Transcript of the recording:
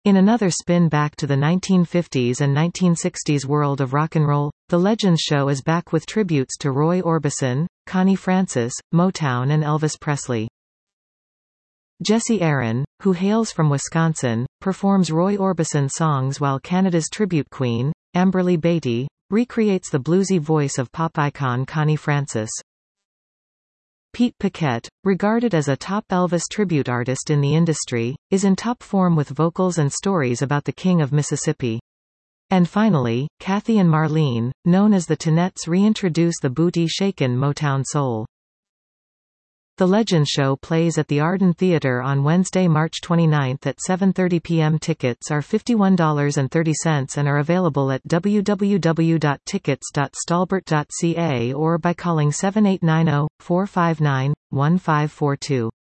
In another spin back to the 1950s and 1960s world of rock and roll, The Legends Show is back with tributes to Roy Orbison, Connie Francis, Motown and Elvis Presley. Jesse Aaron, who hails from Wisconsin, performs Roy Orbison songs while Canada's tribute queen, Amberly Beatty, recreates the bluesy voice of pop icon Connie Francis. Pete Paquette, regarded as a top Elvis tribute artist in the industry, is in top form with vocals and stories about the King of Mississippi. And finally, Kathy and Marlene, known as the Tonettes, reintroduce the booty shaken Motown soul. The Legends Show plays at the Arden Theatre on Wednesday, March 29 at 7:30 p.m. Tickets are $51.30 and are available at www.tickets.stalbert.ca or by calling 7890-459-1542.